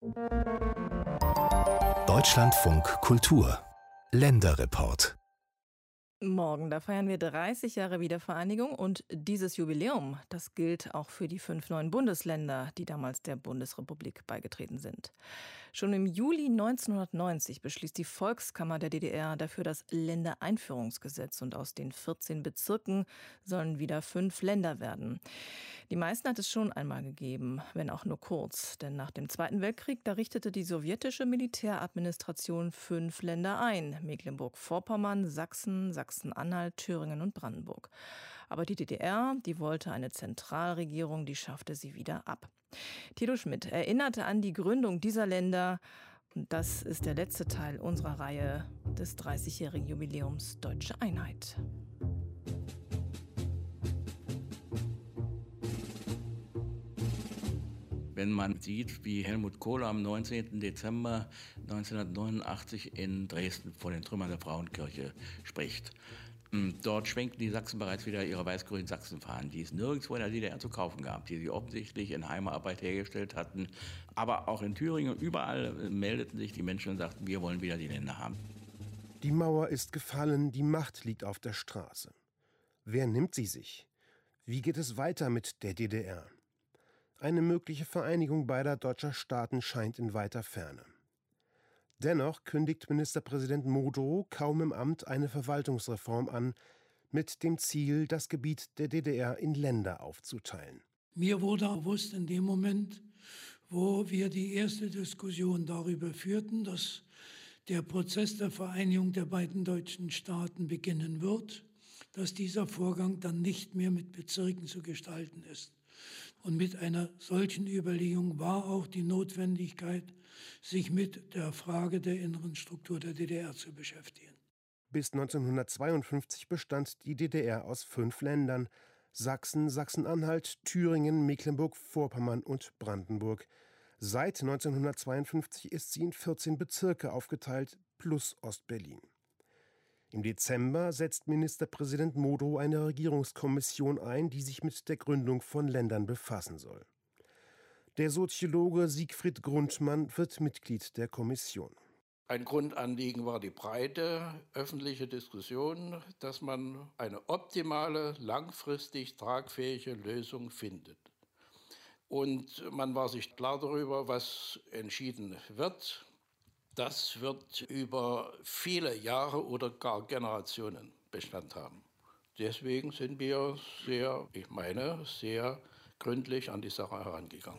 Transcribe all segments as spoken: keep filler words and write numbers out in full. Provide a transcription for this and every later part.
Deutschlandfunk Kultur Länderreport. Morgen, da feiern wir dreißig Jahre Wiedervereinigung und dieses Jubiläum, das gilt auch für die fünf neuen Bundesländer, die damals der Bundesrepublik beigetreten sind. Schon im Juli neunzehnhundertneunzig beschließt die Volkskammer der D D R dafür das Ländereinführungsgesetz und aus den vierzehn Bezirken sollen wieder fünf Länder werden. Die meisten hat es schon einmal gegeben, wenn auch nur kurz, denn nach dem Zweiten Weltkrieg, da richtete die sowjetische Militäradministration fünf Länder ein: Mecklenburg-Vorpommern, Sachsen, Sachsen-Anhalt, Thüringen und Brandenburg. Aber die D D R, die wollte eine Zentralregierung, die schaffte sie wieder ab. Thilo Schmidt erinnerte an die Gründung dieser Länder. Und das ist der letzte Teil unserer Reihe des dreißigjährigen Jubiläums Deutsche Einheit. Wenn man sieht, wie Helmut Kohl am neunzehnten Dezember neunzehnhundertneunundachtzig in Dresden vor den Trümmern der Frauenkirche spricht. Dort schwenken die Sachsen bereits wieder ihre weiß-grünen Sachsenfahnen, die es nirgendwo in der D D R zu kaufen gab, die sie offensichtlich in Heimarbeit hergestellt hatten. Aber auch in Thüringen, überall meldeten sich die Menschen und sagten, wir wollen wieder die Länder haben. Die Mauer ist gefallen, die Macht liegt auf der Straße. Wer nimmt sie sich? Wie geht es weiter mit der D D R? Eine mögliche Vereinigung beider deutscher Staaten scheint in weiter Ferne. Dennoch kündigt Ministerpräsident Modrow kaum im Amt eine Verwaltungsreform an, mit dem Ziel, das Gebiet der D D R in Länder aufzuteilen. Mir wurde bewusst in dem Moment, wo wir die erste Diskussion darüber führten, dass der Prozess der Vereinigung der beiden deutschen Staaten beginnen wird, dass dieser Vorgang dann nicht mehr mit Bezirken zu gestalten ist. Und mit einer solchen Überlegung war auch die Notwendigkeit, sich mit der Frage der inneren Struktur der D D R zu beschäftigen. Bis neunzehnhundertzweiundfünfzig bestand die D D R aus fünf Ländern: Sachsen, Sachsen-Anhalt, Thüringen, Mecklenburg-Vorpommern und Brandenburg. Seit neunzehnhundertzweiundfünfzig ist sie in vierzehn Bezirke aufgeteilt, plus Ostberlin. Im Dezember setzt Ministerpräsident Modrow eine Regierungskommission ein, die sich mit der Gründung von Ländern befassen soll. Der Soziologe Siegfried Grundmann wird Mitglied der Kommission. Ein Grundanliegen war die breite öffentliche Diskussion, dass man eine optimale, langfristig tragfähige Lösung findet. Und man war sich klar darüber, was entschieden wird. Das wird über viele Jahre oder gar Generationen Bestand haben. Deswegen sind wir sehr, ich meine, sehr gründlich an die Sache herangegangen.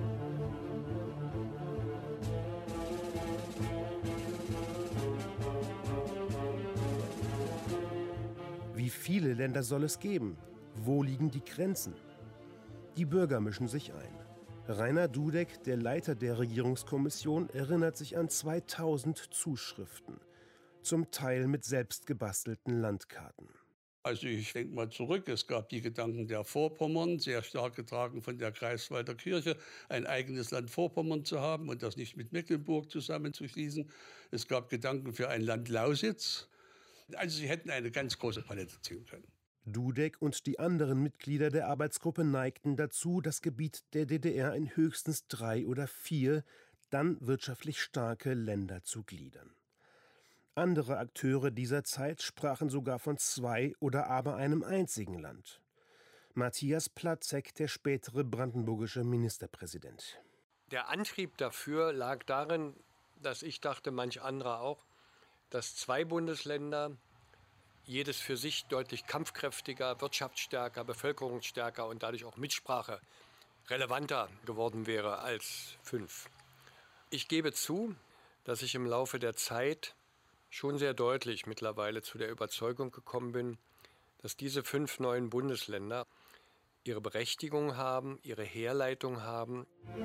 Wie viele Länder soll es geben? Wo liegen die Grenzen? Die Bürger mischen sich ein. Rainer Dudek, der Leiter der Regierungskommission, erinnert sich an zweitausend Zuschriften, zum Teil mit selbst gebastelten Landkarten. Also ich denke mal zurück, es gab die Gedanken der Vorpommern, sehr stark getragen von der Greifswalder Kirche, ein eigenes Land Vorpommern zu haben und das nicht mit Mecklenburg zusammenzuschließen. Es gab Gedanken für ein Land Lausitz. Also sie hätten eine ganz große Palette ziehen können. Dudek und die anderen Mitglieder der Arbeitsgruppe neigten dazu, das Gebiet der D D R in höchstens drei oder vier, dann wirtschaftlich starke Länder zu gliedern. Andere Akteure dieser Zeit sprachen sogar von zwei oder aber einem einzigen Land. Matthias Platzek, der spätere brandenburgische Ministerpräsident. Der Antrieb dafür lag darin, dass ich dachte, manch anderer auch, dass zwei Bundesländer, jedes für sich deutlich kampfkräftiger, wirtschaftsstärker, bevölkerungsstärker und dadurch auch Mitsprache relevanter geworden wäre als fünf. Ich gebe zu, dass ich im Laufe der Zeit schon sehr deutlich mittlerweile zu der Überzeugung gekommen bin, dass diese fünf neuen Bundesländer ihre Berechtigung haben, ihre Herleitung haben.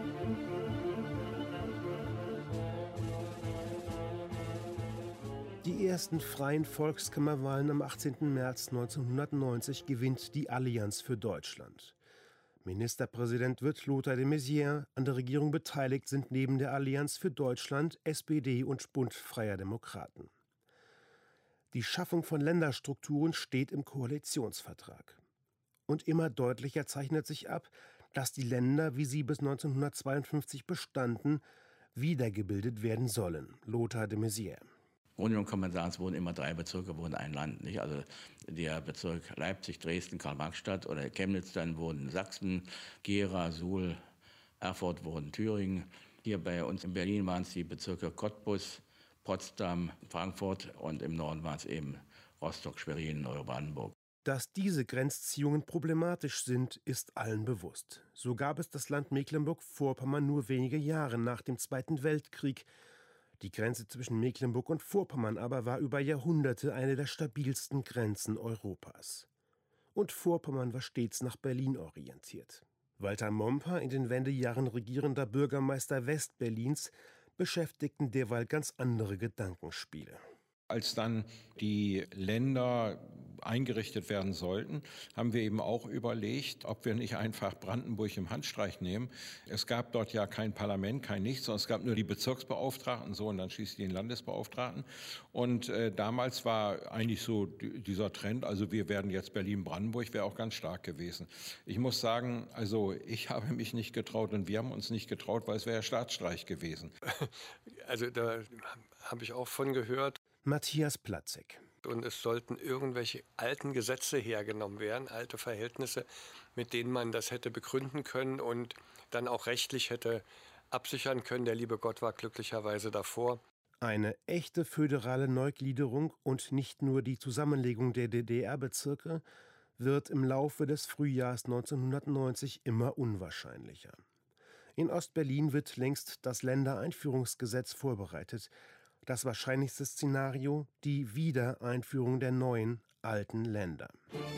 Die ersten freien Volkskammerwahlen am achtzehnten März neunzehnhundertneunzig gewinnt die Allianz für Deutschland. Ministerpräsident wird Lothar de Maizière. An der Regierung beteiligt sind neben der Allianz für Deutschland S P D und Bund Freier Demokraten. Die Schaffung von Länderstrukturen steht im Koalitionsvertrag. Und immer deutlicher zeichnet sich ab, dass die Länder, wie sie bis neunzehnhundertzweiundfünfzig bestanden, wiedergebildet werden sollen. Lothar de Maizière. Im Grunde genommen kann man sagen, es wurden immer drei Bezirke, wurden ein Land. Nicht? Also der Bezirk Leipzig, Dresden, Karl-Marx-Stadt oder Chemnitz, dann wurden Sachsen, Gera, Suhl, Erfurt wurden Thüringen. Hier bei uns in Berlin waren es die Bezirke Cottbus, Potsdam, Frankfurt und im Norden waren es eben Rostock, Schwerin, Neubrandenburg. Dass diese Grenzziehungen problematisch sind, ist allen bewusst. So gab es das Land Mecklenburg-Vorpommern nur wenige Jahre nach dem Zweiten Weltkrieg. Die Grenze zwischen Mecklenburg und Vorpommern aber war über Jahrhunderte eine der stabilsten Grenzen Europas. Und Vorpommern war stets nach Berlin orientiert. Walter Momper, in den Wendejahren regierender Bürgermeister Westberlins, beschäftigten derweil ganz andere Gedankenspiele. Als dann die Länder eingerichtet werden sollten, haben wir eben auch überlegt, ob wir nicht einfach Brandenburg im Handstreich nehmen. Es gab dort ja kein Parlament, kein Nichts, sondern es gab nur die Bezirksbeauftragten, so und dann schließlich den Landesbeauftragten. Und äh, damals war eigentlich so dieser Trend, also wir werden jetzt Berlin-Brandenburg, wäre auch ganz stark gewesen. Ich muss sagen, also ich habe mich nicht getraut und wir haben uns nicht getraut, weil es wäre ja Staatsstreich gewesen. Also da habe ich auch von gehört. Matthias Platzek. Und es sollten irgendwelche alten Gesetze hergenommen werden, alte Verhältnisse, mit denen man das hätte begründen können und dann auch rechtlich hätte absichern können. Der liebe Gott war glücklicherweise davor. Eine echte föderale Neugliederung und nicht nur die Zusammenlegung der D D R-Bezirke wird im Laufe des Frühjahrs neunzehnhundertneunzig immer unwahrscheinlicher. In Ostberlin wird längst das Ländereinführungsgesetz vorbereitet. Das wahrscheinlichste Szenario, die Wiedereinführung der neuen, alten Länder.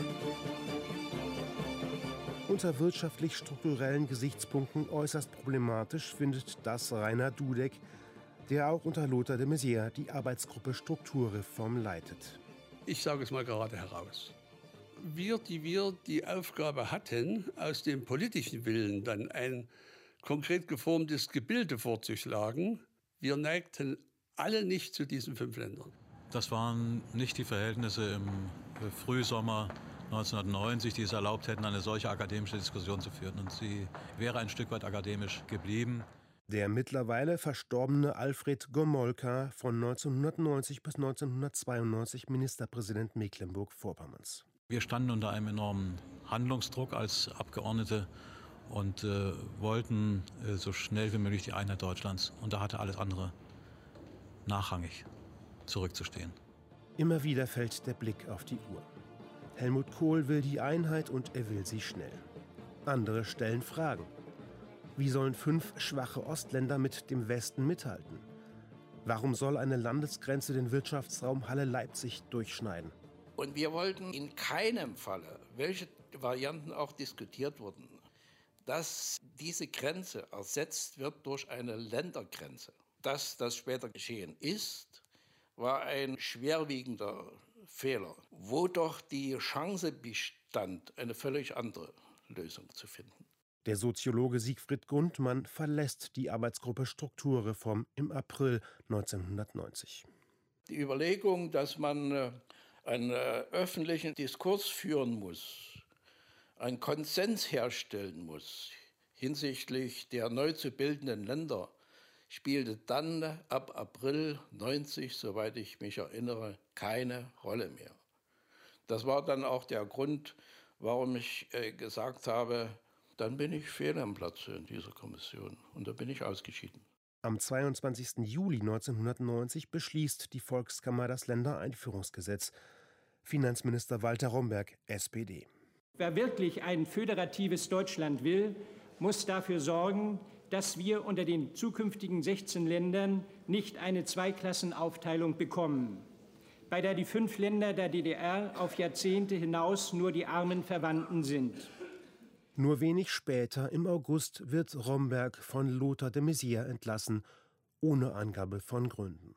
Unter wirtschaftlich-strukturellen Gesichtspunkten äußerst problematisch findet das Rainer Dudek, der auch unter Lothar de Maizière die Arbeitsgruppe Strukturreform leitet. Ich sage es mal gerade heraus. Wir, die wir die Aufgabe hatten, aus dem politischen Willen dann ein konkret geformtes Gebilde vorzuschlagen, wir neigten alle nicht zu diesen fünf Ländern. Das waren nicht die Verhältnisse im Frühsommer neunzehnhundertneunzig, die es erlaubt hätten, eine solche akademische Diskussion zu führen. Und sie wäre ein Stück weit akademisch geblieben. Der mittlerweile verstorbene Alfred Gomolka, von neunzehnhundertneunzig bis neunzehnhundertzweiundneunzig Ministerpräsident Mecklenburg-Vorpommerns. Wir standen unter einem enormen Handlungsdruck als Abgeordnete und äh, wollten äh, so schnell wie möglich die Einheit Deutschlands. Und da hatte alles andere nachrangig zurückzustehen. Immer wieder fällt der Blick auf die Uhr. Helmut Kohl will die Einheit und er will sie schnell. Andere stellen Fragen. Wie sollen fünf schwache Ostländer mit dem Westen mithalten? Warum soll eine Landesgrenze den Wirtschaftsraum Halle-Leipzig durchschneiden? Und wir wollten in keinem Falle, welche Varianten auch diskutiert wurden, dass diese Grenze ersetzt wird durch eine Ländergrenze. Dass das später geschehen ist, war ein schwerwiegender Fehler, wo doch die Chance bestand, eine völlig andere Lösung zu finden. Der Soziologe Siegfried Grundmann verlässt die Arbeitsgruppe Strukturreform im April neunzehnhundertneunzig. Die Überlegung, dass man einen öffentlichen Diskurs führen muss, einen Konsens herstellen muss hinsichtlich der neu zu bildenden Länder, spielte dann ab April neunzig, soweit ich mich erinnere, keine Rolle mehr. Das war dann auch der Grund, warum ich äh, gesagt habe, dann bin ich fehl am Platze in dieser Kommission. Und da bin ich ausgeschieden. Am zweiundzwanzigsten Juli neunzehnhundertneunzig beschließt die Volkskammer das Ländereinführungsgesetz. Finanzminister Walter Romberg, S P D. Wer wirklich ein föderatives Deutschland will, muss dafür sorgen, dass wir unter den zukünftigen sechzehn Ländern nicht eine Zweiklassenaufteilung bekommen, bei der die fünf Länder der D D R auf Jahrzehnte hinaus nur die armen Verwandten sind. Nur wenig später, im August, wird Romberg von Lothar de Maizière entlassen, ohne Angabe von Gründen.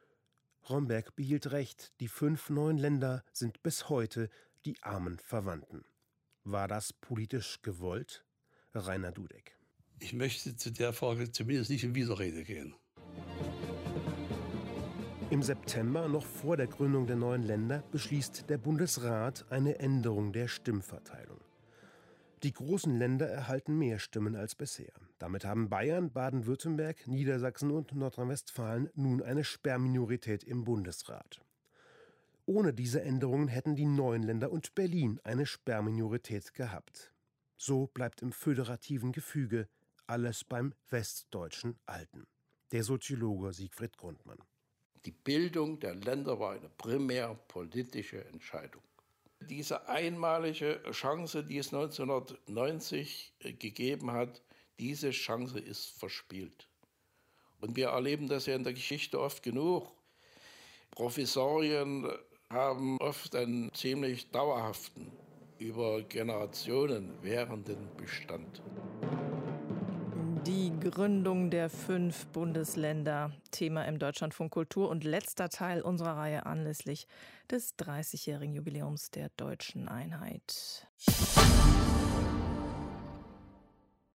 Romberg behielt recht, die fünf neuen Länder sind bis heute die armen Verwandten. War das politisch gewollt? Rainer Dudek. Ich möchte zu der Frage zumindest nicht in Widerrede gehen. Im September, noch vor der Gründung der neuen Länder, beschließt der Bundesrat eine Änderung der Stimmverteilung. Die großen Länder erhalten mehr Stimmen als bisher. Damit haben Bayern, Baden-Württemberg, Niedersachsen und Nordrhein-Westfalen nun eine Sperrminorität im Bundesrat. Ohne diese Änderungen hätten die neuen Länder und Berlin eine Sperrminorität gehabt. So bleibt im föderativen Gefüge alles beim westdeutschen Alten. Der Soziologe Siegfried Grundmann. Die Bildung der Länder war eine primär politische Entscheidung. Diese einmalige Chance, die es neunzehnhundertneunzig gegeben hat, diese Chance ist verspielt. Und wir erleben das ja in der Geschichte oft genug. Provisorien haben oft einen ziemlich dauerhaften, über Generationen währenden Bestand. Die Gründung der fünf Bundesländer, Thema im Deutschlandfunk Kultur und letzter Teil unserer Reihe anlässlich des dreißigjährigen Jubiläums der deutschen Einheit.